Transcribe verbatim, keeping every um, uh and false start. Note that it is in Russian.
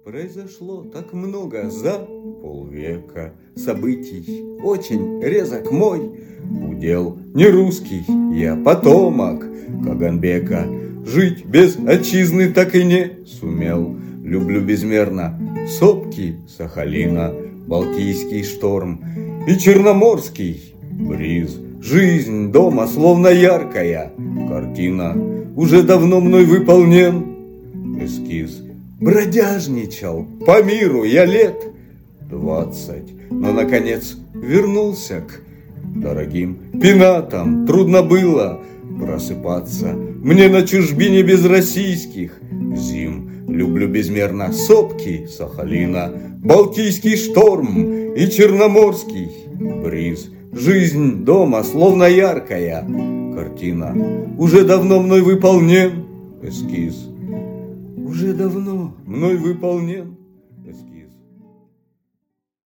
Произошло так много за полвека событий. Очень резок мой удел не русский, я потомок Каганбека. Жить без отчизны так и не сумел. Люблю безмерно сопки Сахалина, Балтийский шторм и Черноморский бриз. Жизнь дома словно яркая картина, уже давно мной выполнен эскиз. Бродяжничал по миру я лет двадцать, но наконец вернулся к дорогим пенатам. Трудно было просыпаться мне на чужбине без российских зим. Люблю безмерно сопки Сахалина, Балтийский шторм и Черноморский бриз. Жизнь дома словно яркая картина, уже давно мной выполнен эскиз. Уже давно мной выполнен эскиз.